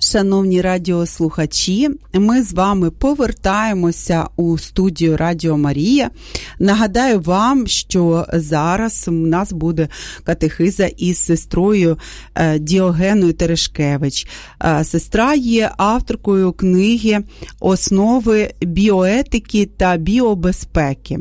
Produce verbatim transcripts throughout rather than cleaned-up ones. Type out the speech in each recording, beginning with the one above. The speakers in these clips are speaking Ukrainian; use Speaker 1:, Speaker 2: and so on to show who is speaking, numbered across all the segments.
Speaker 1: Шановні радіослухачі, ми з вами повертаємося у студію Радіо Марія. Нагадаю вам, що зараз у нас буде катехиза із сестрою Діогеною Терешкевич. Сестра є авторкою книги «Основи біоетики та біобезпеки».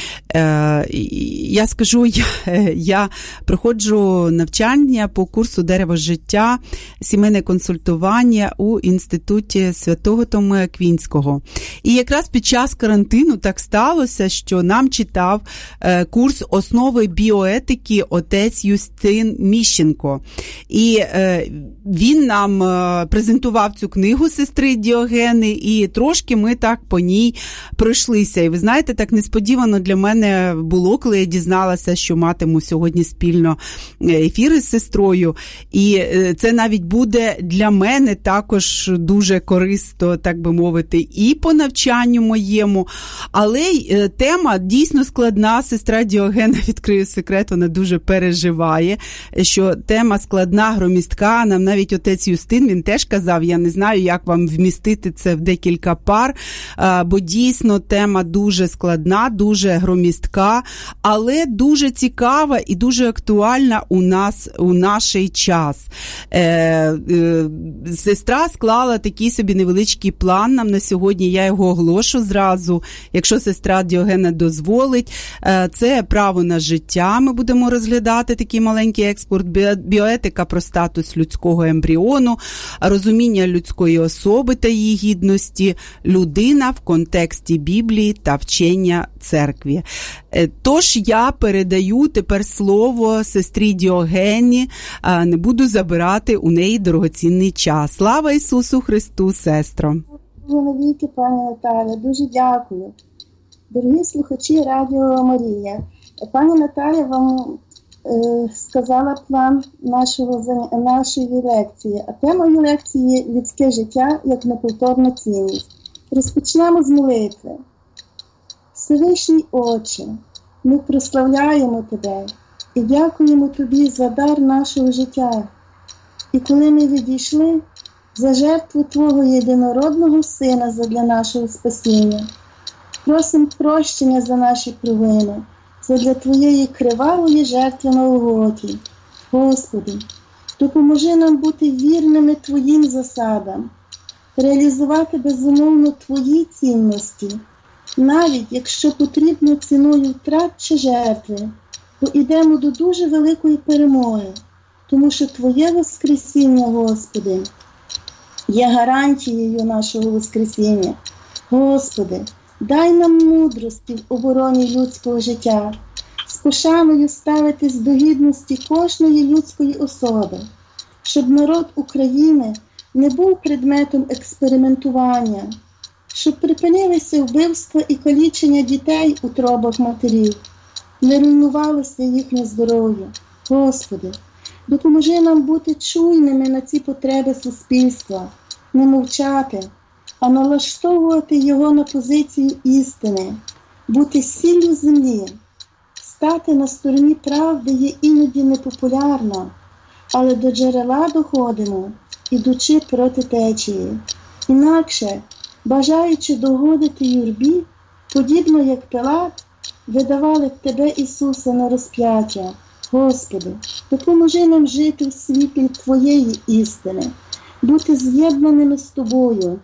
Speaker 1: Я скажу, я, я проходжу навчання по курсу «Дерево життя», сімейне консультування у Інституті Святого Томи Аквінського. І якраз під час карантину так сталося, що нам читав е, курс «Основи біоетики» отець Юстин Міщенко. І е, він нам е, презентував цю книгу сестри Діогени, і трошки ми так по ній пройшлися. І ви знаєте, так несподівано для мене було, коли я дізналася, що матиму сьогодні спільно ефіри з сестрою. І е, це навіть буде для мене також дуже корисно, так би мовити, і по навчанню моєму. Але е, тема дійсно складна. Сестра Діогена, відкрию секрет, вона дуже переживає, що тема складна, громістка. Нам навіть отець Юстин, він теж казав, я не знаю, як вам вмістити це в декілька пар, е, бо дійсно тема дуже складна, дуже громістка, але дуже цікава і дуже актуальна у нас, у наш час. Е, е, Сестра склала такий собі невеличкий план нам на сьогодні, я його оголошу зразу, якщо сестра Діогена дозволить. Це право на життя, ми будемо розглядати такий маленький експорт, біоетика про статус людського ембріону, розуміння людської особи та її гідності, людина в контексті Біблії та вчення церкви. Тож я передаю тепер слово сестрі Діогені, не буду забирати у неї дорогоцінний час. Слава Ісусу Христу, сестро!
Speaker 2: Навіки, пані Наталя, дуже дякую. Дорогі слухачі Радіо Марія, пані Наталя вам е, сказала план нашого, нашої лекції, а темою лекції – людське життя як неповторна цінність. Розпочнемо з молитви. Всевишній Отче, ми прославляємо Тебе і дякуємо Тобі за дар нашого життя. І коли ми відійшли, за жертву Твого єдинородного Сина задля нашого спасіння, просимо прощення за наші провини, задля Твоєї кривавої жертви на Голгофі. Господи, допоможи нам бути вірними Твоїм засадам, реалізувати безумовно Твої цінності, навіть якщо потрібно ціною втрат чи жертви, бо йдемо до дуже великої перемоги, тому що Твоє Воскресіння, Господи, є гарантією нашого Воскресіння. Господи, дай нам мудрості в обороні людського життя, з пошаною ставитись до гідності кожної людської особи, щоб народ України не був предметом експериментування, щоб припинилися вбивства і калічення дітей у утробах матерів, не руйнувалося їхнє здоров'я. Господи, допоможи нам бути чуйними на ці потреби суспільства, не мовчати, а налаштовувати його на позицію істини, бути сіллю землі, стати на стороні правди є іноді непопулярно, але до джерела доходимо, ідучи проти течії. Інакше, бажаючи догодити юрбі, подібно як Пилат, видавали б Тебе, Ісуса, на розп'яття. Господи, допоможи нам жити в світлі Твоєї істини, бути з'єднаними з Тобою,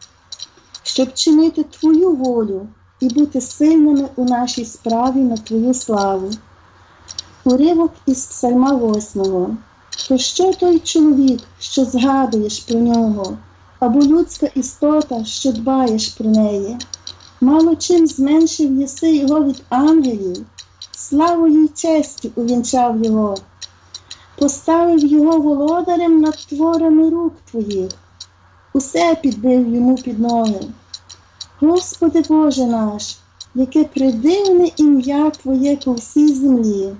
Speaker 2: щоб чинити Твою волю і бути сильними у нашій справі на Твою славу. Уривок із Псальма восьмого. То що той чоловік, що згадуєш про нього, або людська істота, що дбаєш про неї? Мало чим зменшив єси його від ангелів, славою й честю увінчав його, поставив його володарем над творами рук Твоїх, усе підбив йому під ноги. Господи Боже наш, яке придивне ім'я Твоє по всій землі.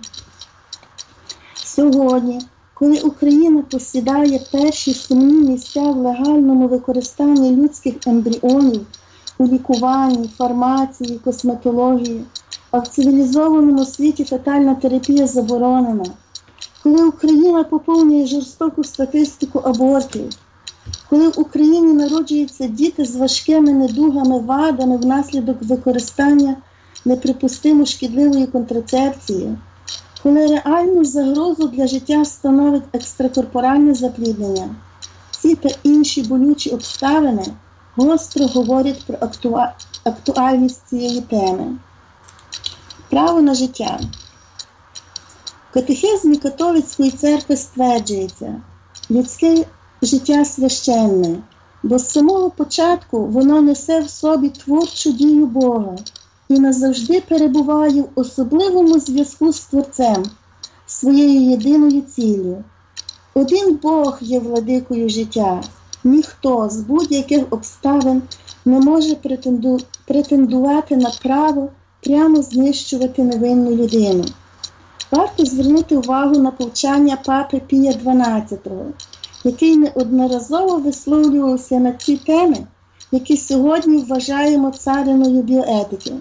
Speaker 2: Сьогодні, коли Україна посідає перші сумні місця в легальному використанні людських ембріонів у лікуванні, фармації, косметології, а в цивілізованому світі тотальна терапія заборонена, коли Україна поповнює жорстоку статистику абортів, Коли в Україні народжуються діти з важкими недугами, вадами внаслідок використання неприпустимо шкідливої контрацепції, коли реальну загрозу для життя становить екстракорпоральне запліднення, ці та інші болючі обставини гостро говорять про актуа... актуальність цієї теми. Право на життя. В катехизмі католицької церкви стверджується: людське життя священне, бо з самого початку воно несе в собі творчу дію Бога і назавжди перебуває в особливому зв'язку з Творцем, своєю єдиною ціллю. Один Бог є владикою життя, ніхто з будь-яких обставин не може претенду... претендувати на право прямо знищувати невинну людину. Варто звернути увагу на повчання папи Пія дванадцятого, який неодноразово висловлювався на ці теми, які сьогодні вважаємо цариною біоетики.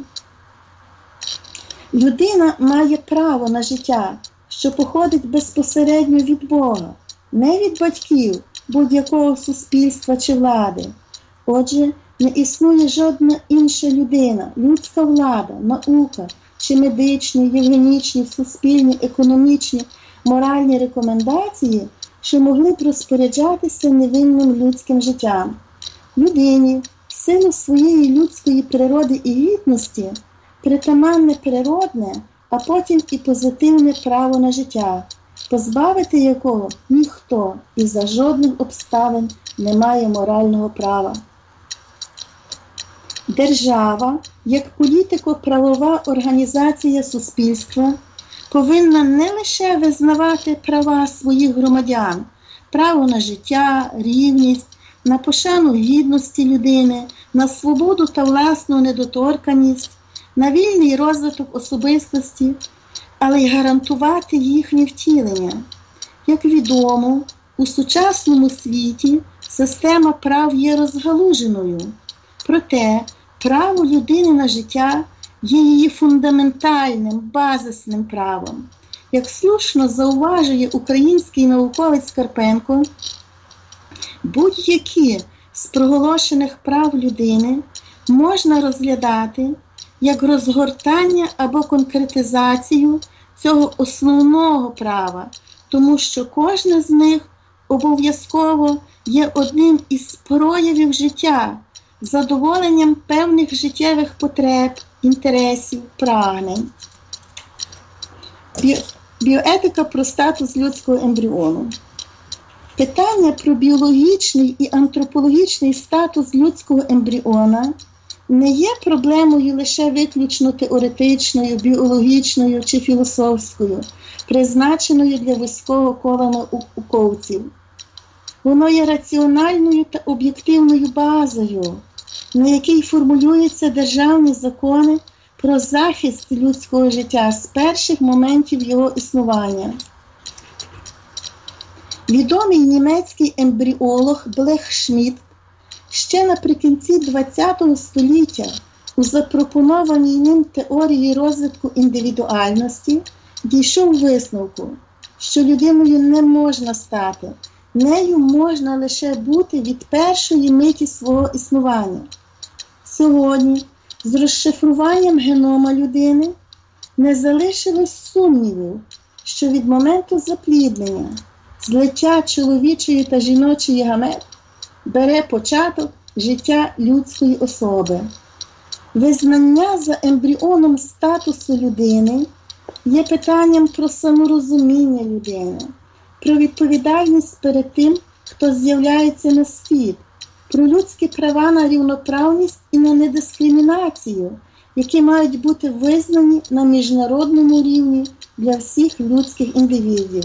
Speaker 2: Людина має право на життя, що походить безпосередньо від Бога, не від батьків, будь-якого суспільства чи влади. Отже, не існує жодна інша людина, людська влада, наука чи медичні, євгенічні, суспільні, економічні, моральні рекомендації, що могли б розпоряджатися невинним людським життям. Людині, в силу своєї людської природи і гідності, притаманне природне, а потім і позитивне право на життя, позбавити якого ніхто і за жодних обставин не має морального права. Держава, як політико-правова організація суспільства, повинна не лише визнавати права своїх громадян, право на життя, рівність, на пошану гідності людини, на свободу та власну недоторканність, на вільний розвиток особистості, але й гарантувати їхнє втілення. Як відомо, у сучасному світі система прав є розгалуженою. Проте право людини на життя є її фундаментальним, базисним правом. Як слушно зауважує український науковець Карпенко, будь-які з проголошених прав людини можна розглядати як розгортання або конкретизацію цього основного права, тому що кожне з них обов'язково є одним із проявів життя, задоволенням певних життєвих потреб, інтересів, прагнень. Біоетика про статус людського ембріону. Питання про біологічний і антропологічний статус людського ембріона не є проблемою лише виключно теоретичною, біологічною чи філософською, призначеною для вузького кола науковців. Воно є раціональною та об'єктивною базою, на якій формулюються державні закони про захист людського життя з перших моментів його існування. Відомий німецький ембріолог Блех Шмідт ще наприкінці ХХ століття у запропонованій ним теорії розвитку індивідуальності дійшов висновку, що людиною не можна стати, нею можна лише бути від першої миті свого існування. Сьогодні з розшифруванням генома людини не залишилось сумнівів, що від моменту запліднення, злиття чоловічої та жіночої гамет бере початок життя людської особи. Визнання за ембріоном статусу людини є питанням про саморозуміння людини, про відповідальність перед тим, хто з'являється на світ, про людські права на рівноправність і на недискримінацію, які мають бути визнані на міжнародному рівні для всіх людських індивідів.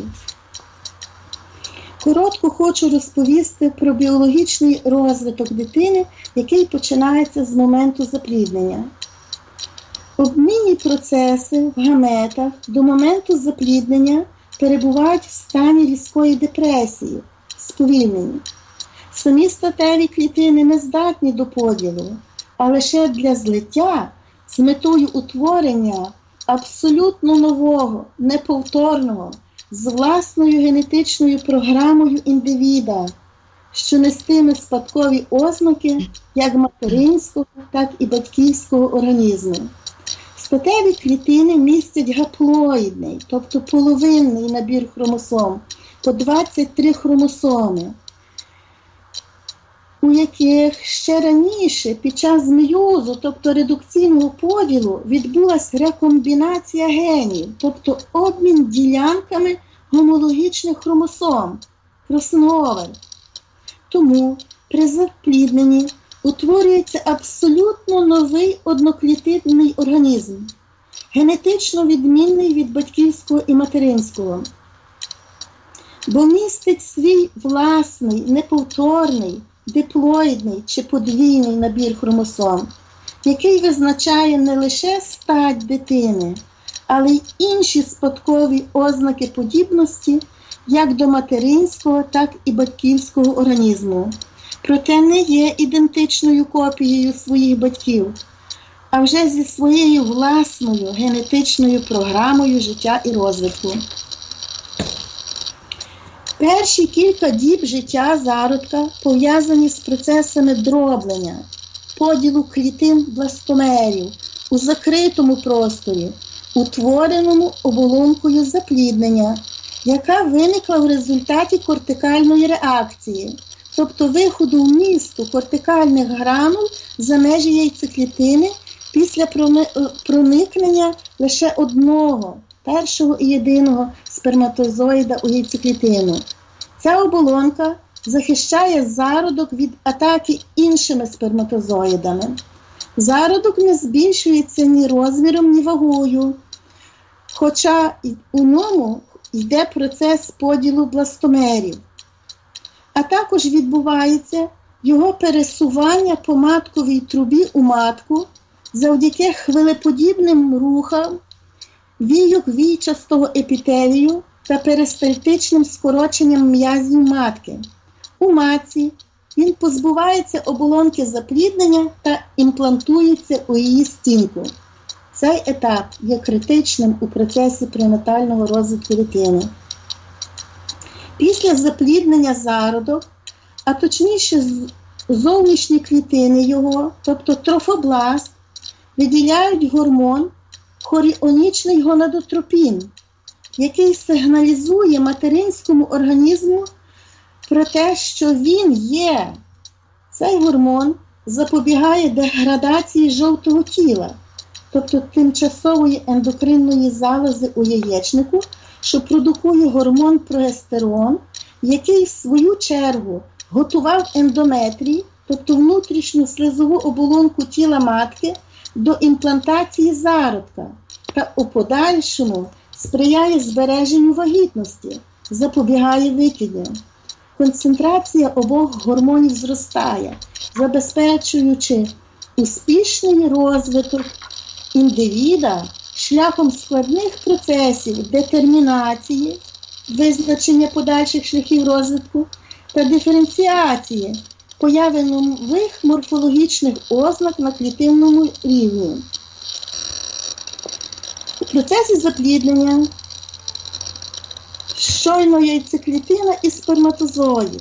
Speaker 2: Коротко хочу розповісти про біологічний розвиток дитини, який починається з моменту запліднення. Обмінні процеси в гаметах до моменту запліднення перебувають в стані різкої депресії, сповільнені. Самі статеві клітини не здатні до поділу, а лише для злиття з метою утворення абсолютно нового, неповторного, з власною генетичною програмою індивіда, що нестиме спадкові ознаки як материнського, так і батьківського організму. Статеві клітини містять гаплоїдний, тобто половинний набір хромосом, по двадцять три хромосоми, у яких ще раніше під час мейозу, тобто редукційного поділу, відбулася рекомбінація генів, тобто обмін ділянками гомологічних хромосом, кросовер. Тому при заплідненні утворюється абсолютно новий одноклітинний організм, генетично відмінний від батьківського і материнського, бо містить свій власний, неповторний, диплоїдний чи подвійний набір хромосом, який визначає не лише стать дитини, але й інші спадкові ознаки подібності як до материнського, так і батьківського організму. Проте не є ідентичною копією своїх батьків, а вже зі своєю власною генетичною програмою життя і розвитку. Перші кілька діб життя зародка пов'язані з процесами дроблення, поділу клітин бластомерів у закритому просторі, утвореному оболонкою запліднення, яка виникла в результаті кортикальної реакції, тобто виходу вмісту кортикальних гранул за межі яйцеклітини після проникнення лише одного, першого і єдиного сперматозоїда у яйцеклітину. Ця оболонка захищає зародок від атаки іншими сперматозоїдами. Зародок не збільшується ні розміром, ні вагою, хоча у ньому йде процес поділу бластомерів. А також відбувається його пересування по матковій трубі у матку завдяки хвилеподібним рухам війок війчастого епітелію та перистальтичним скороченням м'язів матки. У матці він позбувається оболонки запліднення та імплантується у її стінку. Цей етап є критичним у процесі пренатального розвитку дитини. Після запліднення зародок, а точніше зовнішні клітини його, тобто трофобласт, виділяють гормон хоріонічний гонадотропін, який сигналізує материнському організму про те, що він є. Цей гормон запобігає деградації жовтого тіла, тобто тимчасової ендокринної залози у яєчнику, що продукує гормон прогестерон, який в свою чергу готував ендометрій, тобто внутрішню слизову оболонку тіла матки, до імплантації зародка та у подальшому сприяє збереженню вагітності, запобігає викидню. Концентрація обох гормонів зростає, забезпечуючи успішний розвиток індивіда шляхом складних процесів детермінації, визначення подальших шляхів розвитку та диференціації, появи нових морфологічних ознак на клітинному рівні. У процесі запліднення щойно яйцеклітина і сперматозоїд.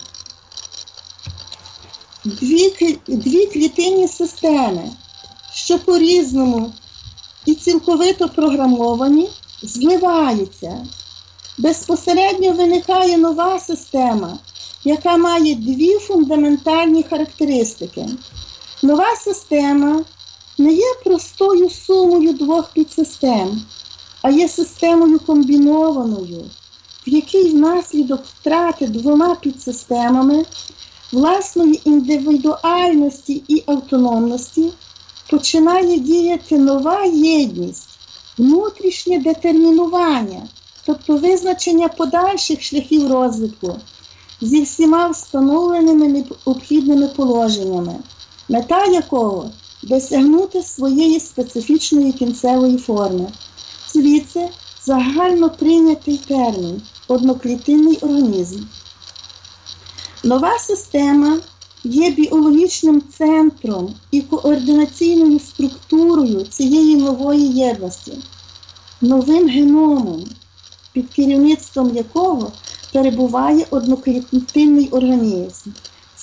Speaker 2: Дві, дві клітинні системи, що по-різному і цілковито програмовані, зливаються. Безпосередньо виникає нова система, яка має дві фундаментальні характеристики. Нова система не є простою сумою двох підсистем, а є системою комбінованою, в якій внаслідок втрати двома підсистемами власної індивідуальності і автономності починає діяти нова єдність, внутрішнє детермінування, тобто визначення подальших шляхів розвитку зі всіма встановленими необхідними положеннями, мета якого – досягнути своєї специфічної кінцевої форми. Звідси загально прийнятий термін – одноклітинний організм. Нова система є біологічним центром і координаційною структурою цієї нової єдності, новим геномом, під керівництвом якого перебуває одноклітинний організм.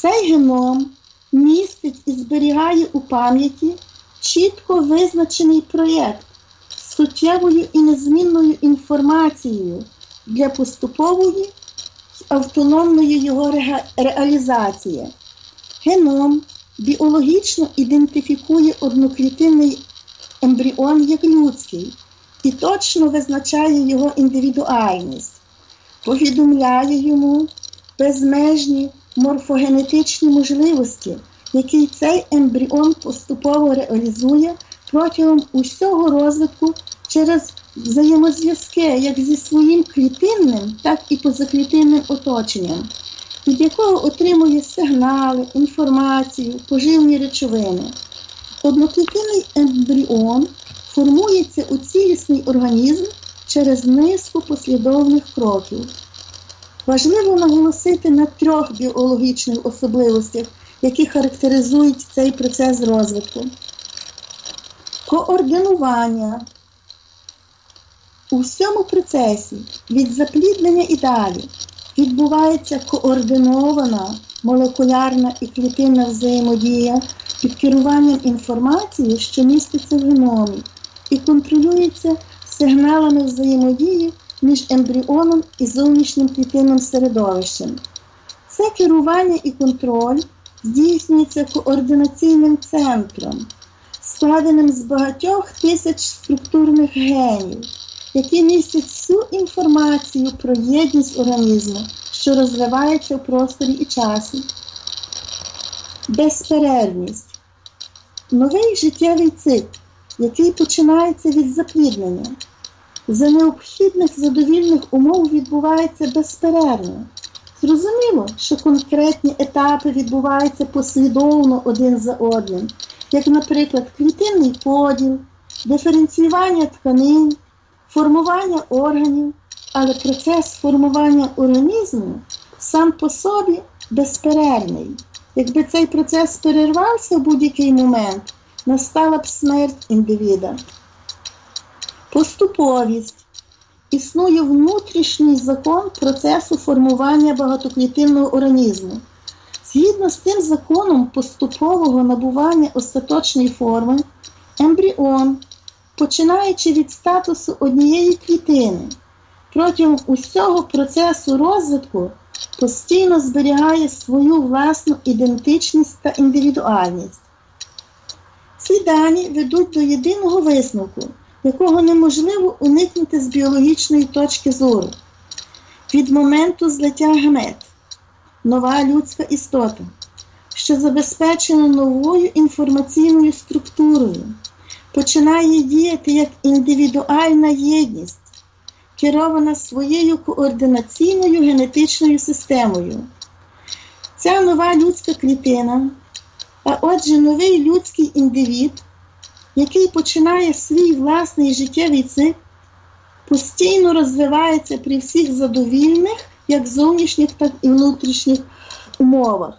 Speaker 2: Цей геном містить і зберігає у пам'яті чітко визначений проєкт з суттєвою і незмінною інформацією для поступової автономної його ре- реалізації. Геном біологічно ідентифікує одноклітинний ембріон як людський і точно визначає його індивідуальність, повідомляє йому безмежні морфогенетичні можливості, які цей ембріон поступово реалізує протягом усього розвитку через взаємозв'язки як зі своїм клітинним, так і позаклітинним оточенням, від якого отримує сигнали, інформацію, поживні речовини. Одноклітинний ембріон формується у цілісний організм через низку послідовних кроків. Важливо наголосити на трьох біологічних особливостях, які характеризують цей процес розвитку. Координування. У всьому процесі від запліднення і далі відбувається координована молекулярна і клітинна взаємодія під керуванням інформації, що міститься в геномі, і контролюється сигналами взаємодії між ембріоном і зовнішнім клітинним середовищем. Це керування і контроль здійснюється координаційним центром, складеним з багатьох тисяч структурних генів, які містять всю інформацію про єдність організму, що розвивається в просторі і часі. Безперервність. Новий життєвий цикл, який починається від запліднення, за необхідних задовільних умов відбувається безперервно. Зрозуміло, що конкретні етапи відбуваються послідовно один за одним, як, наприклад, клітинний поділ, диференціювання тканин, формування органів, але процес формування організму сам по собі безперервний. Якби цей процес перервався в будь-який момент, настала б смерть індивіда. Поступовість. Існує внутрішній закон процесу формування багатоклітинного організму. Згідно з цим законом поступового набування остаточної форми, ембріон, починаючи від статусу однієї клітини, протягом усього процесу розвитку постійно зберігає свою власну ідентичність та індивідуальність. Ці дані ведуть до єдиного висновку, якого неможливо уникнути з біологічної точки зору. Від моменту злиття гамет нова людська істота, що забезпечена новою інформаційною структурою, починає діяти як індивідуальна єдність, керована своєю координаційною генетичною системою. Ця нова людська клітина, а отже новий людський індивід, який починає свій власний життєвий цикл, постійно розвивається при всіх задовільних, як зовнішніх, так і внутрішніх умовах.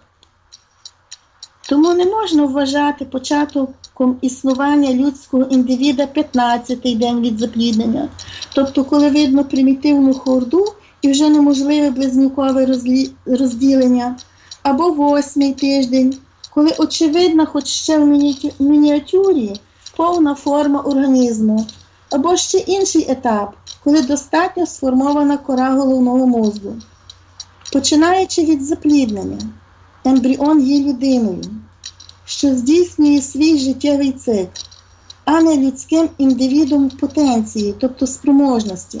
Speaker 2: Тому не можна вважати початком існування людського індивіда п'ятнадцятий день від запліднення, тобто коли видно примітивну хорду і вже неможливе близнюкове розділення, або восьмий тиждень, коли очевидна, хоч ще в мініатюрі, повна форма організму, або ще інший етап, коли достатньо сформована кора головного мозку. Починаючи від запліднення, ембріон є людиною, що здійснює свій життєвий цикл, а не людським індивідом потенції, тобто спроможності.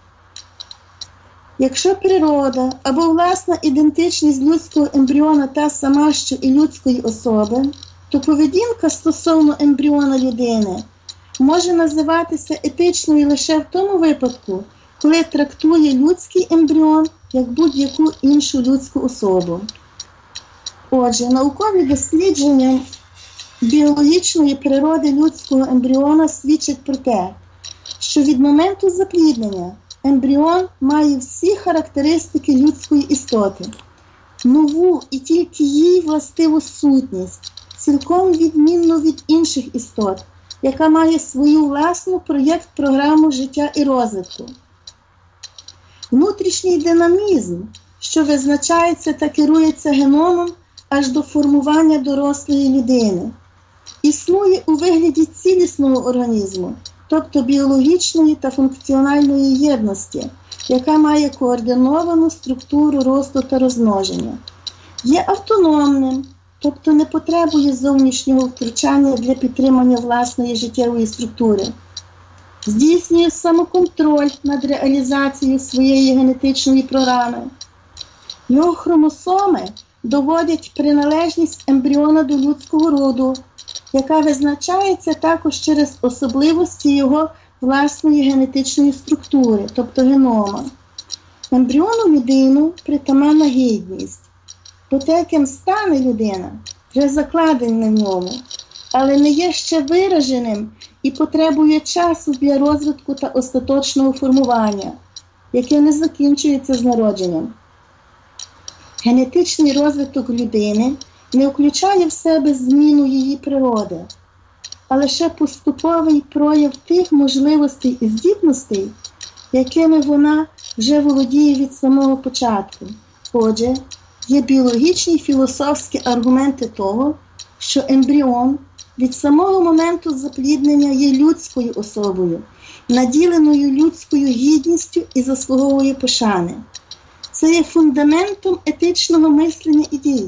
Speaker 2: Якщо природа або власна ідентичність людського ембріона та сама, що і людської особи, то поведінка стосовно ембріона людини може називатися етичною лише в тому випадку, коли трактує людський ембріон як будь-яку іншу людську особу. Отже, наукові дослідження біологічної природи людського ембріона свідчать про те, що від моменту запліднення ембріон має всі характеристики людської істоти, нову і тільки їй властиву сутність, цілком відмінну від інших істот, яка має свою власну проєкт-програму життя і розвитку. Внутрішній динамізм, що визначається та керується геномом, аж до формування дорослої людини. Існує у вигляді цілісного організму, тобто біологічної та функціональної єдності, яка має координовану структуру росту та розмноження. Є автономним, тобто не потребує зовнішнього втручання для підтримання власної життєвої структури. Здійснює самоконтроль над реалізацією своєї генетичної програми. Його хромосоми доводять приналежність ембріона до людського роду, яка визначається також через особливості його власної генетичної структури, тобто генома. Ембріону людину притаманна гідність, бо те, ким стане людина, вже закладене в ньому, але не є ще вираженим і потребує часу для розвитку та остаточного формування, яке не закінчується з народженням. Генетичний розвиток людини не включає в себе зміну її природи, а лише поступовий прояв тих можливостей і здібностей, якими вона вже володіє від самого початку. Отже, є біологічні і філософські аргументи того, що ембріон від самого моменту запліднення є людською особою, наділеною людською гідністю і заслуговує пошани. Це є фундаментом етичного мислення і дій,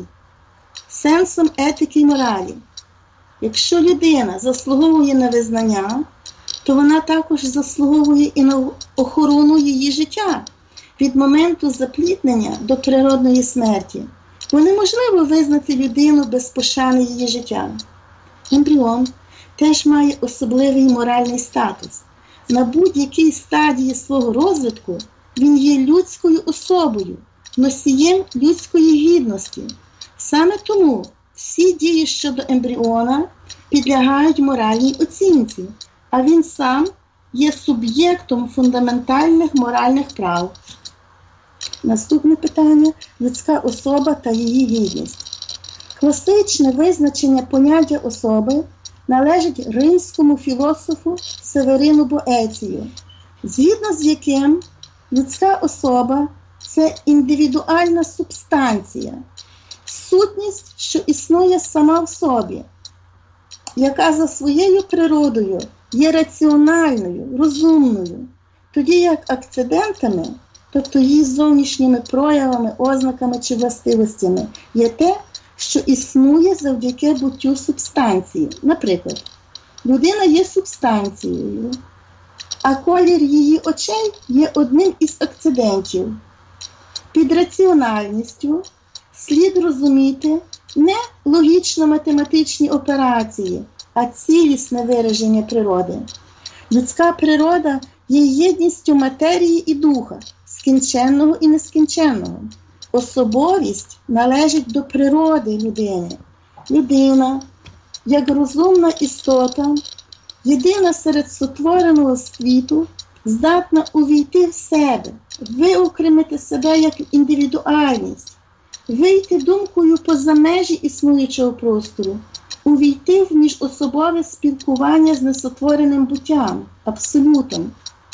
Speaker 2: сенсом етики і моралі. Якщо людина заслуговує на визнання, то вона також заслуговує і на охорону її життя від моменту запліднення до природної смерті, бо неможливо визнати людину без пошани її життя. Ембріон теж має особливий моральний статус. На будь-якій стадії свого розвитку він є людською особою, носієм людської гідності. Саме тому всі дії щодо ембріона підлягають моральній оцінці, а він сам є суб'єктом фундаментальних моральних прав. Наступне питання – людська особа та її гідність. Класичне визначення поняття особи належить римському філософу Северину Боецію, згідно з яким людська особа – це індивідуальна субстанція, сутність, що існує сама в собі, яка за своєю природою є раціональною, розумною, тоді як акцидентами, тобто її зовнішніми проявами, ознаками чи властивостями, є те, що існує завдяки буттю субстанції. Наприклад, людина є субстанцією, а колір її очей є одним із акцидентів. Під раціональністю слід розуміти не логічно-математичні операції, а цілісне вираження природи. Людська природа є єдністю матерії і духа, скінченного і нескінченного. Особовість належить до природи людини. Людина, як розумна істота, єдина серед сотвореного світу, здатна увійти в себе, виокремити себе як індивідуальність, вийти думкою поза межі існуючого простору, увійти в міжособове спілкування з несотвореним буттям, абсолютом.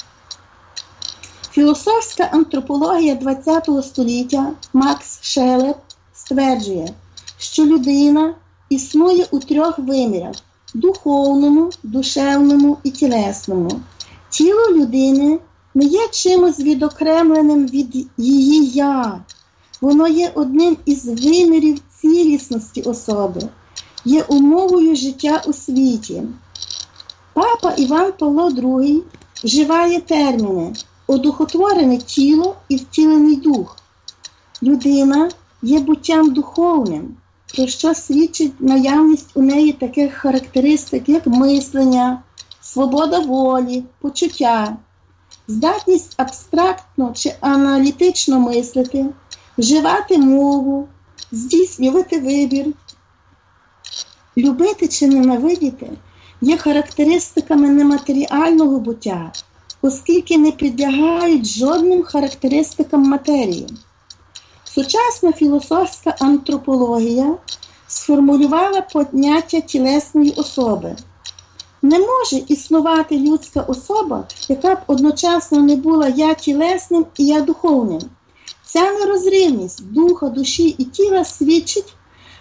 Speaker 2: Філософська антропологія ХХ століття Макс Шелер стверджує, що людина існує у трьох вимірах – духовному, душевному і тілесному. Тіло людини не є чимось відокремленим від її «я». Воно є одним із вимірів цілісності особи, є умовою життя у світі. Папа Іван Павло другий вживає терміни одухотворене тіло і втілений дух. Людина є буттям духовним, про що свідчить наявність у неї таких характеристик, як мислення, свобода волі, почуття, здатність абстрактно чи аналітично мислити, вживати мову, здійснювати вибір. Любити чи ненавидіти є характеристиками нематеріального буття, оскільки не підлягають жодним характеристикам матерії. Сучасна філософська антропологія сформулювала поняття тілесної особи. Не може існувати людська особа, яка б одночасно не була я тілесним і я духовним. Ця нерозривність духа, душі і тіла свідчить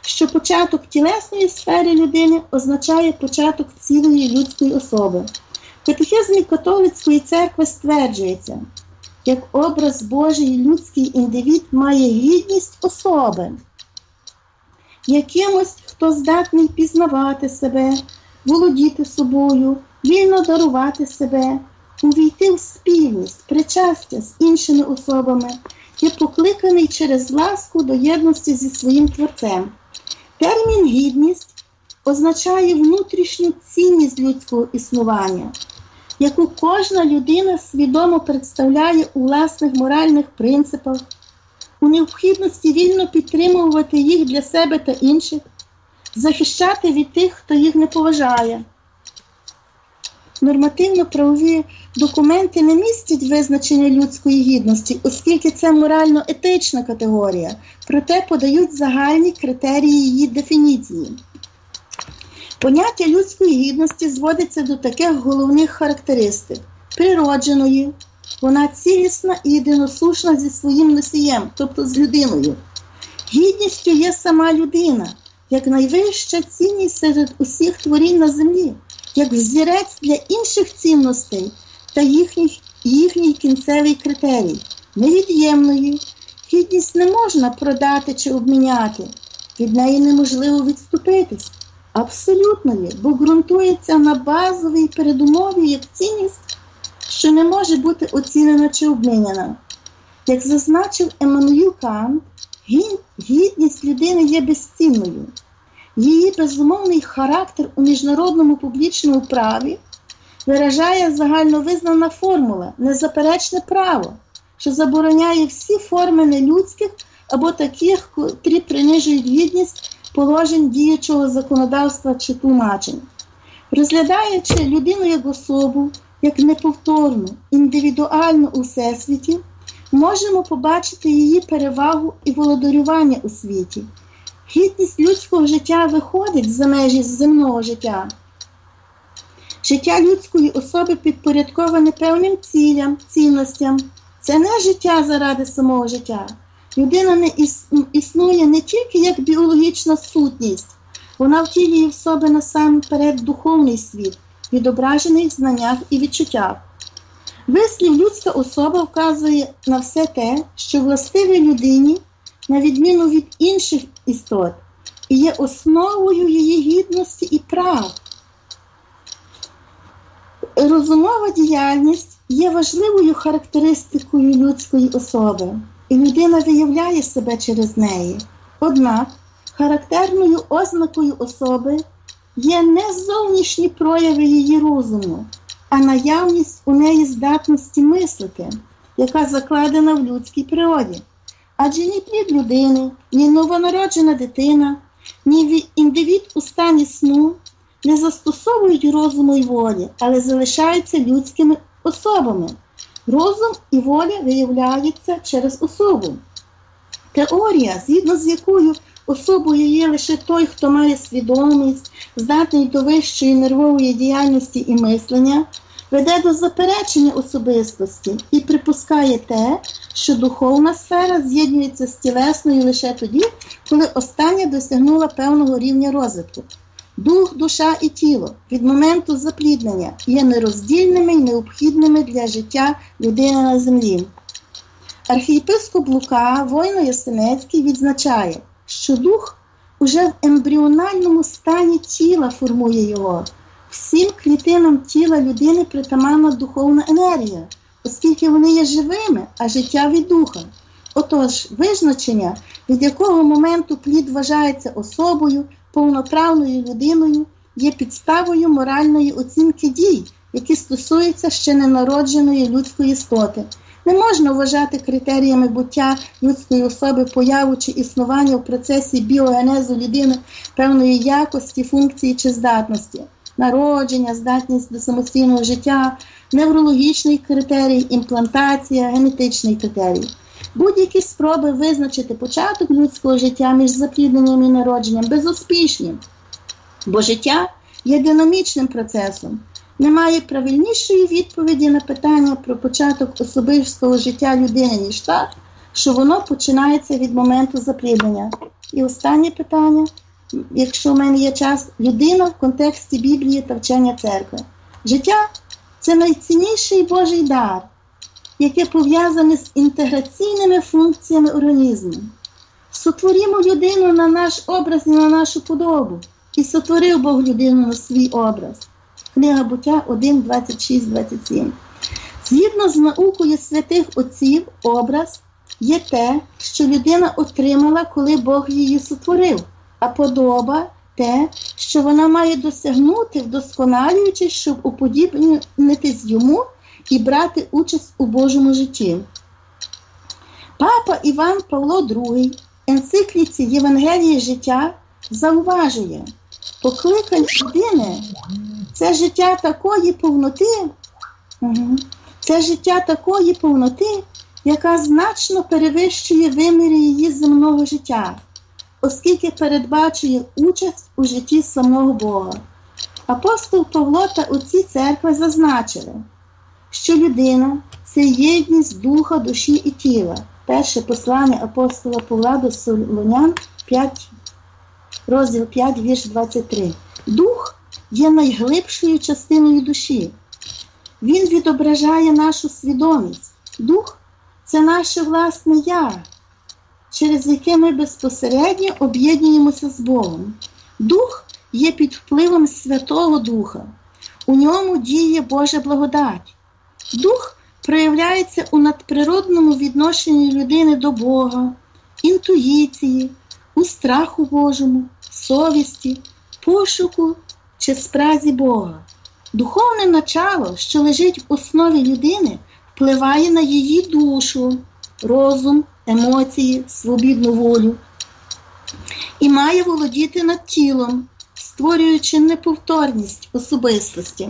Speaker 2: що початок тілесної сфери людини означає початок цілої людської особи. В катехизмі католицької церкви стверджується, як образ Божий людський індивід має гідність особи, якимось, хто здатний пізнавати себе, володіти собою, вільно дарувати себе, увійти в спільність, причастя з іншими особами, є покликаний через ласку до єдності зі своїм Творцем. Термін «гідність» означає внутрішню цінність людського існування, яку кожна людина свідомо представляє у власних моральних принципах, у необхідності вільно підтримувати їх для себе та інших, захищати від тих, хто їх не поважає. Нормативно-правові документи не містять визначення людської гідності, оскільки це морально-етична категорія, проте подають загальні критерії її дефініції. Поняття людської гідності зводиться до таких головних характеристик. Природженої, вона цілісна і єдиносушна зі своїм носієм, тобто з людиною. Гідністю є сама людина, як найвища цінність серед усіх творінь на землі, як взірець для інших цінностей та їхній, їхній кінцевий критерій. Невід'ємної. Гідність не можна продати чи обміняти, від неї неможливо відступитись. Абсолютної, бо ґрунтується на базовій передумові як цінність, що не може бути оцінена чи обміняна. Як зазначив Еммануїл Кант, гідність людини є безцінною. Її безумовний характер у міжнародному публічному праві виражає загальновизнана формула «незаперечне право», що забороняє всі форми нелюдських або таких, котрі принижують гідність положень діючого законодавства чи тлумачень. Розглядаючи людину як особу, як неповторну, індивідуальну у всесвіті, можемо побачити її перевагу і володарювання у світі. Гідність людського життя виходить за межі земного життя. Життя людської особи підпорядковане певним цілям, цінностям. Це не життя заради самого життя. Людина не існує не тільки як біологічна сутність, вона втілює в собі насамперед духовний світ, відображений в знаннях і відчуттях. Вислів «людська особа» вказує на все те, що властиве людині, на відміну від інших істот, і є основою її гідності і прав. Розумова діяльність є важливою характеристикою людської особи, і людина виявляє себе через неї. Однак, характерною ознакою особи є не зовнішні прояви її розуму, а наявність у неї здатності мислити, яка закладена в людській природі. Адже ні плід людини, ні новонароджена дитина, ні індивід у стані сну не застосовують розуму й волі, але залишаються людськими особами. Розум і воля виявляються через особу. Теорія, згідно з якою особою є лише той, хто має свідомість, здатний до вищої нервової діяльності і мислення, веде до заперечення особистості і припускає те, що духовна сфера з'єднується з тілесною лише тоді, коли остання досягнула певного рівня розвитку. Дух, душа і тіло від моменту запліднення є нероздільними і необхідними для життя людини на землі. Архієпископ Лука Войно-Ясенецький відзначає, що дух уже в ембріональному стані тіла формує його. Всім клітинам тіла людини притаманна духовна енергія, оскільки вони є живими, а життя від духа. Отож, визначення, від якого моменту плід вважається особою, повноправною людиною, є підставою моральної оцінки дій, які стосуються ще ненародженої людської істоти. Не можна вважати критеріями буття людської особи появу чи існування в процесі біогенезу людини певної якості, функції чи здатності. Народження, здатність до самостійного життя, неврологічний критерій, імплантація, генетичний критерій. Будь-які спроби визначити початок людського життя між заплідненням і народженням безуспішні, бо життя є динамічним процесом. Немає правильнішої відповіді на питання про початок особистого життя людини, ніж так, що воно починається від моменту запліднення. І останнє питання, якщо в мене є час, людина в контексті Біблії та вчення церкви. Життя – це найцінніший Божий дар, яке пов'язане з інтеграційними функціями організму. Сотворімо людину на наш образ і на нашу подобу. І сотворив Бог людину на свій образ. Книга Буття один, двадцять шість, двадцять сім. Згідно з наукою святих отців, образ є те, що людина отримала, коли Бог її сотворив, а подоба – те, що вона має досягнути, вдосконалюючись, щоб уподібнитись йому і брати участь у Божому житті. Папа Іван Павло другий в енцикліці Євангелії життя зауважує, покликання людини – це життя такої повноти, це життя такої повноти, яка значно перевищує виміри її земного життя, оскільки передбачує участь у житті самого Бога. Апостол Павло та отці церкви зазначили, що людина – це єдність духа, душі і тіла. Перше послання апостола Павла до Солонян, п'ять, розділ п'ять, вірш двадцять три. Дух є найглибшою частиною душі. Він відображає нашу свідомість. Дух – це наше власне «я», через яке ми безпосередньо об'єднуємося з Богом. Дух є під впливом Святого Духа. У ньому діє Божа благодать. Дух проявляється у надприродному відношенні людини до Бога, інтуїції, у страху Божому, совісті, пошуку чи спразі Бога. Духовне начало, що лежить в основі людини, впливає на її душу, розум, емоції, свобідну волю і має володіти над тілом, створюючи неповторність особистості.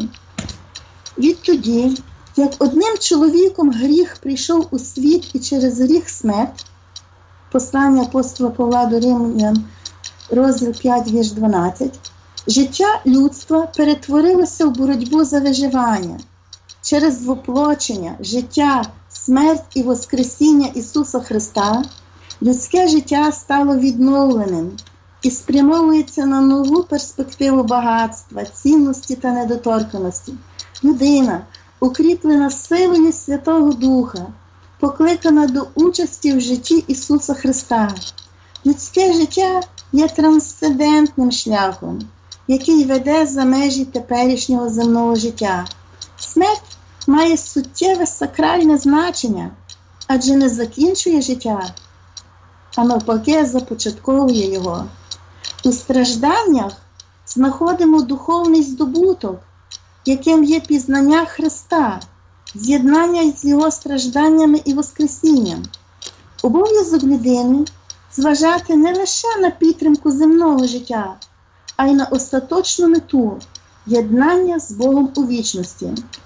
Speaker 2: Відтоді, як одним чоловіком гріх прийшов у світ і через гріх смерть, послання апостола Павла до Римлян, розділ п'ять, вірш дванадцять, життя людства перетворилося в боротьбу за виживання. Через воплочення, життя, смерть і воскресіння Ісуса Христа людське життя стало відновленим і спрямовується на нову перспективу багатства, цінності та недоторканості. Людина, укріплена силою Святого Духа, покликана до участі в житті Ісуса Христа. Людське життя є трансцендентним шляхом, який веде за межі теперішнього земного життя. Смерть має суттєве сакральне значення, адже не закінчує життя, а навпаки започатковує його. У стражданнях знаходимо духовний здобуток, яким є пізнання Христа, з'єднання з Його стражданнями і воскресінням. Обов'язок людини – зважати не лише на підтримку земного життя, а й на остаточну мету – єднання з Богом у вічності.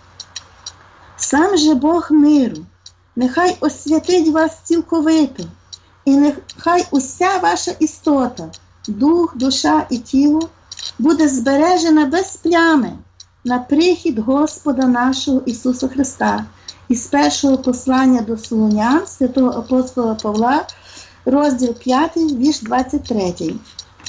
Speaker 2: Сам же Бог миру, нехай освятить вас цілковито, і нехай уся ваша істота, дух, душа і тіло, буде збережена без плями на прихід Господа нашого Ісуса Христа. Із першого послання до Солонян, святого апостола Павла, розділ п'ятий, вірш двадцять третій.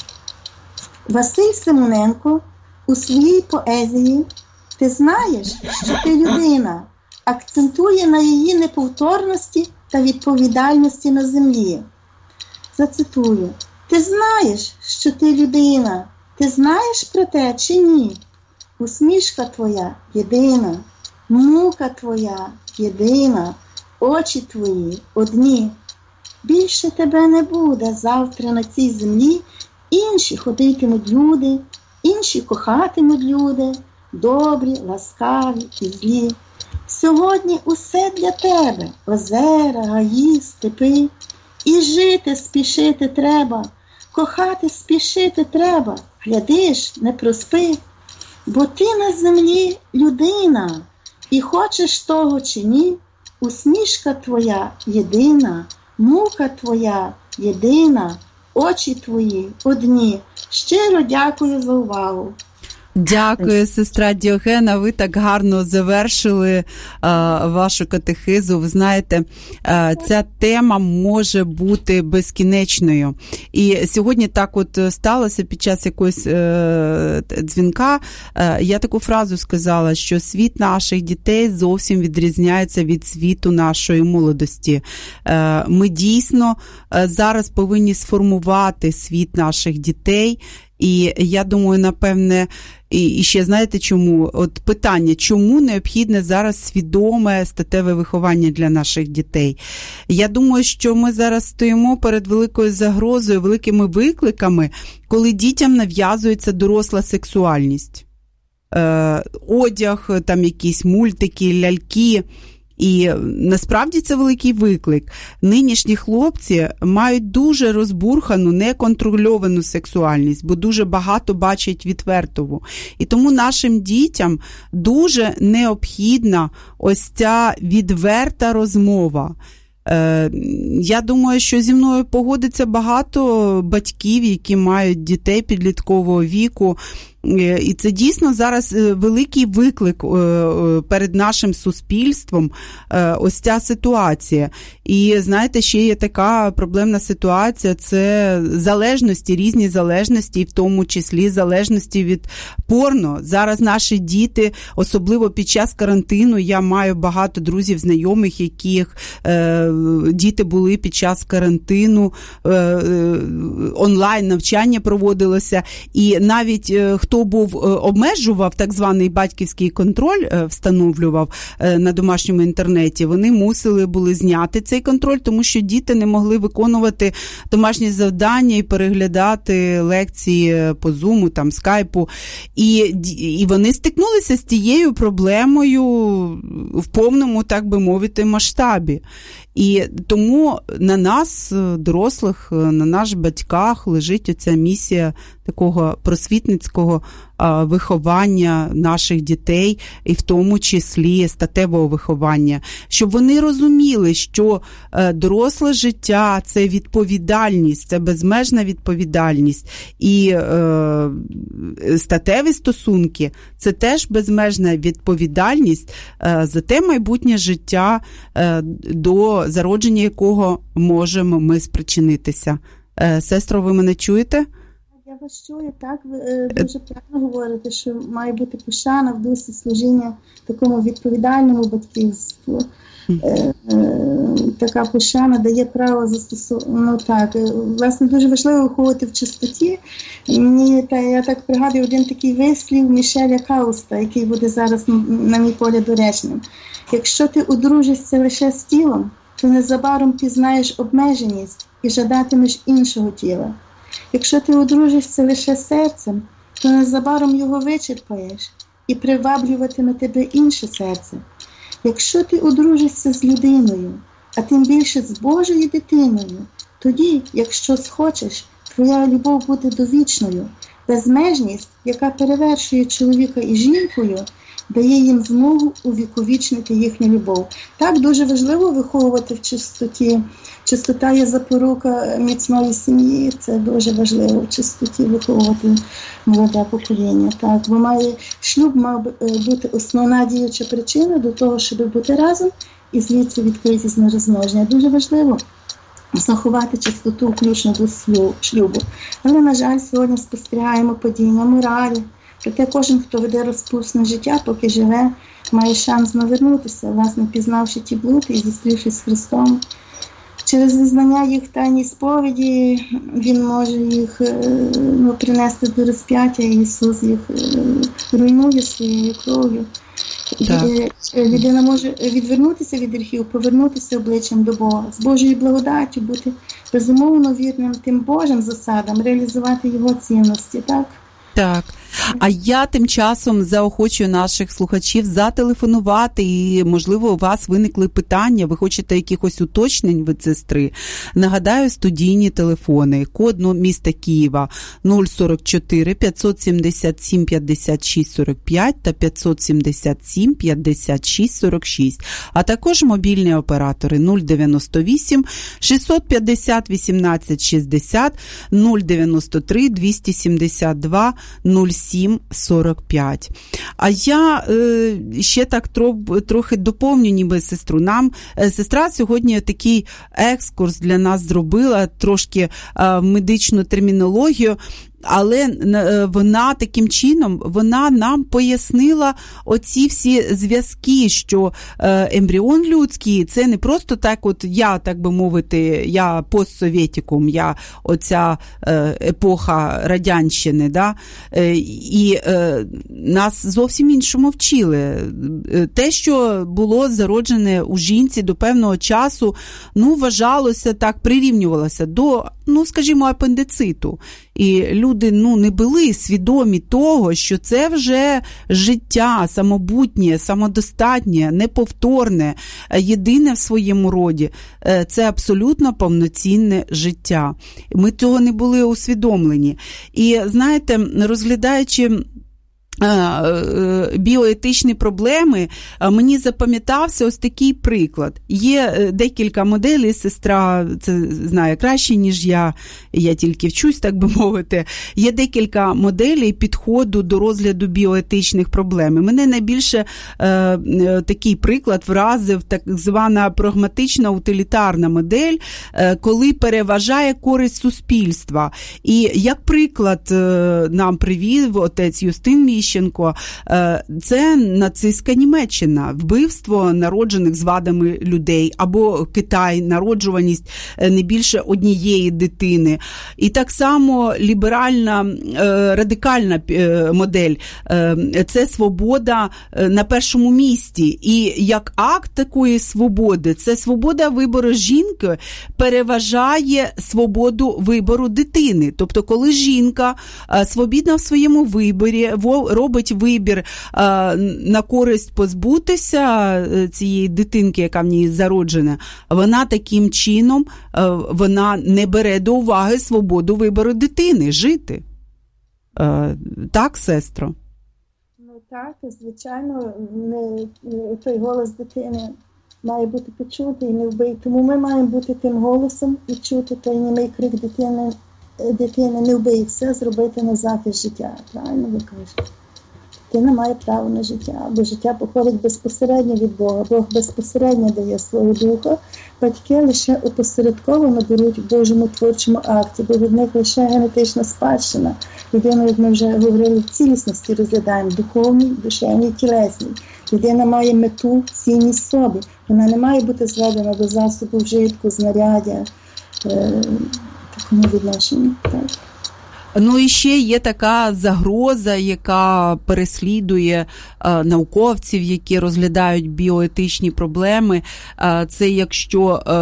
Speaker 2: Василь Симоненко у своїй поезії «Ти знаєш, що ти людина» акцентує на її неповторності та відповідальності на землі. Зацитую. «Ти знаєш, що ти людина, ти знаєш про те чи ні? Усмішка твоя єдина, мука твоя єдина, очі твої одні. Більше тебе не буде завтра на цій землі, інші ходитимуть люди, інші кохатимуть люди, добрі, ласкаві і злі. Сьогодні усе для тебе, озера, гаї, степи, і жити спішити треба, кохати спішити треба, глядиш, не проспи, бо ти на землі людина, і хочеш того чи ні, усмішка твоя єдина, мука твоя єдина, очі твої одні. Щиро дякую за увагу».
Speaker 1: Дякую, сестра Діогена. Ви так гарно завершили а, вашу катехизу. Ви знаєте, а, ця тема може бути безкінечною. І сьогодні так от сталося під час якогось е, дзвінка. Е, я таку фразу сказала, що світ наших дітей зовсім відрізняється від світу нашої молодості. Е, ми дійсно е, зараз повинні сформувати світ наших дітей. І я думаю, напевне, і ще знаєте чому? От питання, чому необхідне зараз свідоме статеве виховання для наших дітей? Я думаю, що ми зараз стоїмо перед великою загрозою, великими викликами, коли дітям нав'язується доросла сексуальність. Е, одяг, там якісь мультики, ляльки. І насправді це великий виклик. Нинішні хлопці мають дуже розбурхану, неконтрольовану сексуальність, бо дуже багато бачать відвертову. І тому нашим дітям дуже необхідна ось ця відверта розмова. Я думаю, що зі мною погодиться багато батьків, які мають дітей підліткового віку. І це дійсно зараз великий виклик перед нашим суспільством, ось ця ситуація. І, знаєте, ще є така проблемна ситуація, це залежності, різні залежності, в тому числі залежності від порно. Зараз наші діти, особливо під час карантину, я маю багато друзів, знайомих, яких е, діти були під час карантину, е, онлайн навчання проводилося, і навіть е, хто був обмежував, так званий батьківський контроль встановлював на домашньому інтернеті, вони мусили були зняти цей контроль, тому що діти не могли виконувати домашні завдання і переглядати лекції по Zoom, там, Skype. І, і вони стикнулися з тією проблемою в повному, так би мовити, масштабі. І тому на нас, дорослих, на нас, батьках, лежить оця місія такого просвітницького виховання наших дітей, і в тому числі статевого виховання. Щоб вони розуміли, що доросле життя – це відповідальність, це безмежна відповідальність. І е, статеві стосунки – це теж безмежна відповідальність е, за те майбутнє життя, е, до зародження якого можемо ми спричинитися. Е, сестро, ви мене чуєте?
Speaker 2: Я вас чую, так, ви дуже правильно говорите, що має бути пошана в дусі служіння такому відповідальному батьківству. Е, е, така пошана дає право застосовувати. Ну так, власне, дуже важливо виховувати в чистоті. Мені, та, я так пригадую один такий вислів Мішеля Кауста, який буде зараз, на мій погляд, доречним. Якщо ти одружишся лише з тілом, то незабаром пізнаєш обмеженість і жадатимеш іншого тіла. Якщо ти одружишся лише серцем, то незабаром його вичерпаєш і приваблюватиме тебе інше серце. Якщо ти одружишся з людиною, а тим більше з Божою дитиною, тоді, якщо схочеш, твоя любов буде довічною. Безмежність, яка перевершує чоловіка і жінкою, дає їм змогу увіковічнити їхню любов. Так, дуже важливо виховувати в чистоті. Чистота є запорука міцної сім'ї, це дуже важливо в чистоті виховувати молоде покоління. Так, бо має, шлюб мав бути основна діюча причина до того, щоб бути разом і звідси відкритість на розмноження. Дуже важливо заховати чистоту включно до шлюбу. Але, на жаль, сьогодні спостерігаємо падіння моралі. Проте кожен, хто веде розпусне життя, поки живе, має шанс навернутися, власне, пізнавши ті блуди і зустрівшись з Христом. Через визнання їх тайній сповіді він може їх ну, принести до розп'яття, і Ісус їх руйнує своєю кров'ю. Людина може відвернутися від гріхів, повернутися обличчям до Бога, з Божою благодаттю бути безумовно вірним тим Божим засадам, реалізувати Його цінності, так?
Speaker 1: Так. А я тим часом заохочую наших слухачів зателефонувати, і, можливо, у вас виникли питання, ви хочете якихось уточнень від сестри. Нагадаю, студійні телефони, код міста Києва нуль сорок чотири п'ятсот сімдесят сім п'ятдесят шість сорок п'ять та п'ятсот сімдесят сім п'ятдесят шість сорок шість, а також мобільні оператори нуль дев'яносто вісім шістсот п'ятдесят вісімнадцять шістдесят, нуль дев'яносто три двісті сімдесят два нуль сім сім сорок п'ять. А я е, ще так тро- трохи доповню ніби сестру. Нам е, сестра сьогодні такий екскурс для нас зробила, трошки е, медичну термінологію. Але вона таким чином, вона нам пояснила оці всі зв'язки, що ембріон людський, це не просто так, от я, так би мовити, я постсовєтікум, я оця епоха радянщини, да? І нас зовсім іншому вчили. Те, що було зароджене у жінці до певного часу, ну, вважалося так, прирівнювалося до, ну, скажімо, апендициту. І люди, ну, не були свідомі того, що це вже життя самобутнє, самодостатнє, неповторне, єдине в своєму роді. Це абсолютно повноцінне життя. Ми цього не були усвідомлені. І, знаєте, розглядаючи біоетичні проблеми, мені запам'ятався ось такий приклад. Є декілька моделей, сестра це знає краще, ніж я, я тільки вчусь, так би мовити. Є декілька моделей підходу до розгляду біоетичних проблем. Мене найбільше е, такий приклад вразив так звана прагматична утилітарна модель, е, коли переважає користь суспільства. І як приклад е, нам привів отець Юстин Міщенко, це нацистська Німеччина, вбивство народжених з вадами людей, або Китай, народжуваність не більше однієї дитини. І так само ліберальна, радикальна модель – це свобода на першому місці. І як акт такої свободи, це свобода вибору жінки переважає свободу вибору дитини. Тобто, коли жінка свобідна в своєму виборі, робить вибір а, на користь позбутися цієї дитинки, яка в ній зароджена, вона таким чином а, вона не бере до уваги свободу вибору дитини, жити. А, так, сестро?
Speaker 2: Ну так, звичайно, не, той голос дитини має бути почутий і не вбитий. Тому ми маємо бути тим голосом і чути той німий крик дитини, дитини не вбий, все зробити на захист життя. Правильно ви кажете? Дитина має право на життя, бо життя походить безпосередньо від Бога. Бог безпосередньо дає свого духа. Батьки лише опосередковано беруть в Божому творчому акті, бо від них лише генетична спадщина. Людину, як ми вже говорили, в цілісності розглядаємо, духовній, душевній, тілесній. Людина має мету, цінність собі. Вона не має бути зведена до засобу вжитку, знаряддя, е, такому відношенню. Так.
Speaker 1: Ну і ще є така загроза, яка переслідує е, науковців, які розглядають біоетичні проблеми. Е, це якщо е,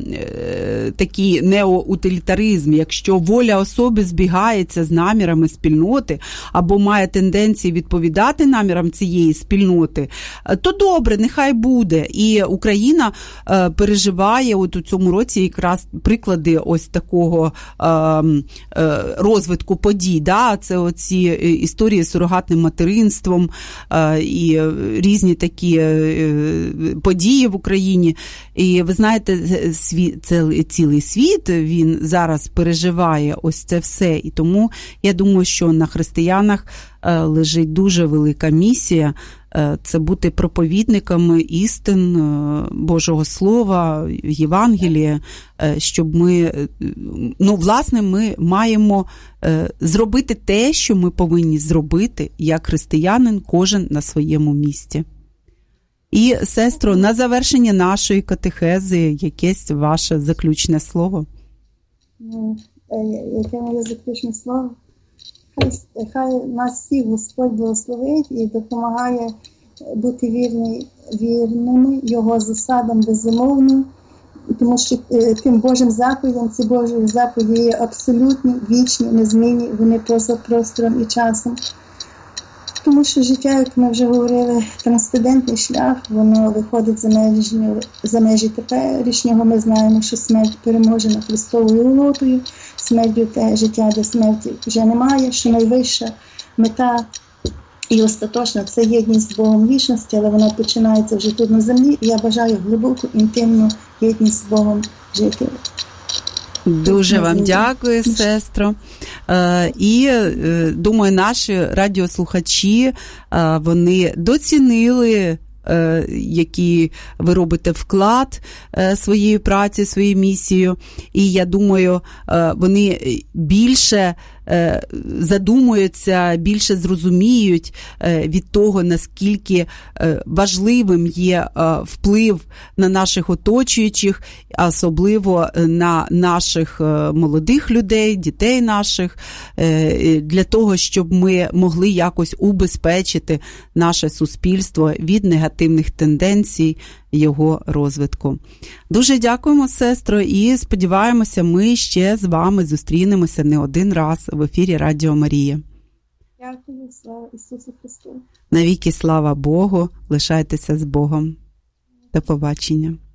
Speaker 1: е, такий неоутилітаризм, якщо воля особи збігається з намірами спільноти або має тенденції відповідати намірам цієї спільноти, е, то добре, нехай буде. І Україна е, переживає от у цьому році якраз приклади ось такого е, е, розвитку подій, да? Це оці історії з сурогатним материнством е, і різні такі е, події в Україні. І ви знаєте, світ, це цілий світ, він зараз переживає ось це все. І тому я думаю, що на християнах е, лежить дуже велика місія. Це бути проповідниками істин Божого Слова, Євангелія, щоб ми, ну, власне, ми маємо зробити те, що ми повинні зробити, як християнин, кожен на своєму місці. І, сестро, на завершення нашої катехези, якесь ваше заключне слово?
Speaker 2: Ну, яке моє заключне слово? Хай, хай нас всіх Господь благословить і допомагає бути вірні, вірними Його засадам безумовно, тому що тим Божим заповідям, ці Божі заповіді є абсолютні, вічні, незмінні, вони поза простором і часом. Тому що життя, як ми вже говорили, трансцендентний шлях, воно виходить за межі, за межі теперішнього. Ми знаємо, що смерть переможена Христовою голотою, смертю те життя, де смерті вже немає, що найвища мета і остаточна – це єдність з Богом вічності, але вона починається вже тут на землі, і я бажаю глибоку, інтимну єдність з Богом жити
Speaker 1: Дуже вам дякую, сестро. І думаю, наші радіослухачі, вони доцінили, який ви робите вклад своєю працею, своєю місією. І я думаю, вони більше задумуються, більше зрозуміють від того, наскільки важливим є вплив на наших оточуючих, особливо на наших молодих людей, дітей наших, для того, щоб ми могли якось убезпечити наше суспільство від негативних тенденцій його розвитку. Дуже дякуємо, сестро, і сподіваємося, ми ще з вами зустрінемося не один раз в ефірі Радіо Марія.
Speaker 2: Дякую, слава Ісусу Христу.
Speaker 1: Навіки слава Богу, лишайтеся з Богом. До побачення.